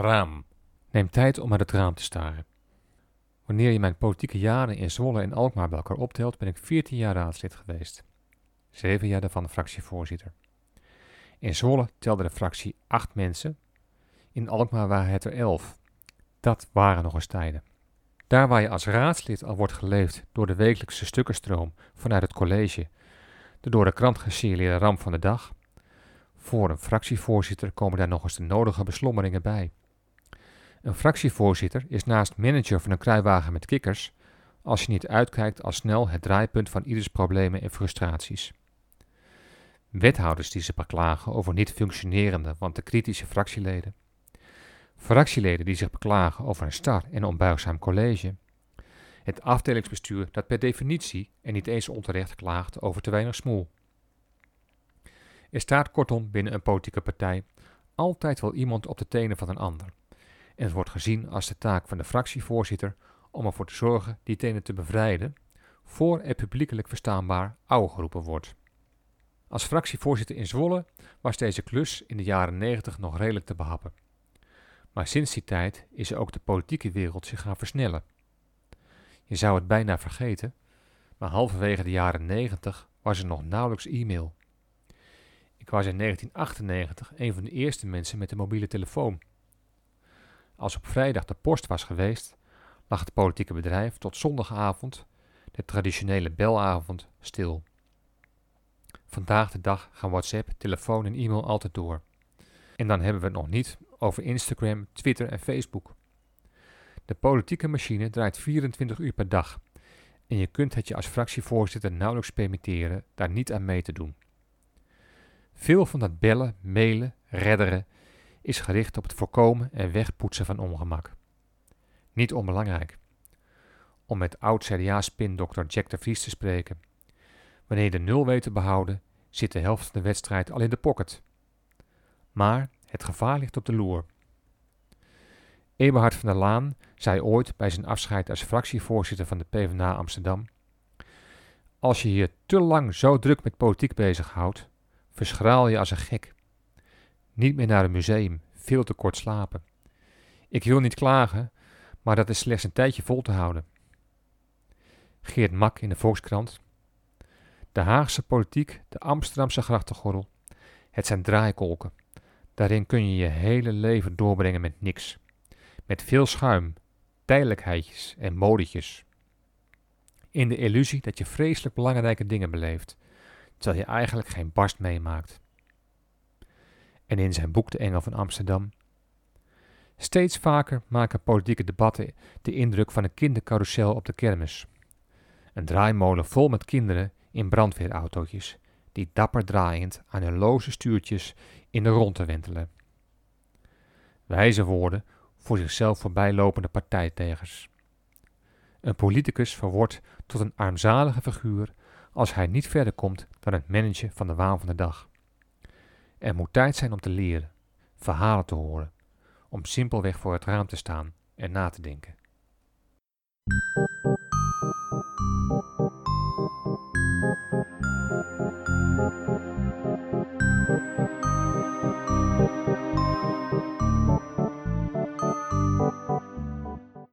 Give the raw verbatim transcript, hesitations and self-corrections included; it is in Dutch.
Raam. Neem tijd om uit het raam te staren. Wanneer je mijn politieke jaren in Zwolle en Alkmaar bij elkaar optelt, ben ik veertien jaar raadslid geweest. Zeven jaar daarvan fractievoorzitter. In Zwolle telde de fractie acht mensen, in Alkmaar waren het er elf. Dat waren nog eens tijden. Daar waar je als raadslid al wordt geleefd door de wekelijkse stukkenstroom vanuit het college, de door de krant gesignaleerde ramp van de dag, voor een fractievoorzitter komen daar nog eens de nodige beslommeringen bij. Een fractievoorzitter is naast manager van een kruiwagen met kikkers, als je niet uitkijkt, al snel het draaipunt van ieders problemen en frustraties. Wethouders die zich beklagen over niet functionerende, want te kritische fractieleden. Fractieleden die zich beklagen over een star en onbuigzaam college. Het afdelingsbestuur dat per definitie en niet eens onterecht klaagt over te weinig smoel. Er staat kortom binnen een politieke partij altijd wel iemand op de tenen van een ander. En het wordt gezien als de taak van de fractievoorzitter om ervoor te zorgen die tenen te bevrijden, voor er publiekelijk verstaanbaar auw geroepen wordt. Als fractievoorzitter in Zwolle was deze klus in de jaren negentig nog redelijk te behappen. Maar sinds die tijd is ook de politieke wereld zich gaan versnellen. Je zou het bijna vergeten, maar halverwege de jaren negentig was er nog nauwelijks e-mail. Ik was in negentien achtennegentig een van de eerste mensen met een mobiele telefoon. Als op vrijdag de post was geweest, lag het politieke bedrijf tot zondagavond, de traditionele belavond, stil. Vandaag de dag gaan WhatsApp, telefoon en e-mail altijd door. En dan hebben we het nog niet over Instagram, Twitter en Facebook. De politieke machine draait vierentwintig uur per dag en je kunt het je als fractievoorzitter nauwelijks permitteren daar niet aan mee te doen. Veel van dat bellen, mailen, redderen is gericht op het voorkomen en wegpoetsen van ongemak. Niet onbelangrijk. Om met oud-C D A-spindokter Jack de Vries te spreken. Wanneer je de nul weet te behouden, zit de helft van de wedstrijd al in de pocket. Maar het gevaar ligt op de loer. Eberhard van der Laan zei ooit bij zijn afscheid als fractievoorzitter van de PvdA Amsterdam: als je je te lang zo druk met politiek bezighoudt, verschraal je als een gek. Niet meer naar een museum, veel te kort slapen. Ik wil niet klagen, maar dat is slechts een tijdje vol te houden. Geert Mak in de Volkskrant. De Haagse politiek, de Amsterdamse grachtengordel, het zijn draaikolken. Daarin kun je je hele leven doorbrengen met niks. Met veel schuim, tijdelijkheidjes en modetjes. In de illusie dat je vreselijk belangrijke dingen beleeft, terwijl je eigenlijk geen barst meemaakt. En in zijn boek De Engel van Amsterdam. Steeds vaker maken politieke debatten de indruk van een kindercarousel op de kermis. Een draaimolen vol met kinderen in brandweerautootjes, die dapper draaiend aan hun loze stuurtjes in de rondte wentelen. Wijze woorden voor zichzelf voorbijlopende partijtegers. Een politicus verwordt tot een armzalige figuur als hij niet verder komt dan het managen van de waan van de dag. Er moet tijd zijn om te leren, verhalen te horen, om simpelweg voor het raam te staan en na te denken.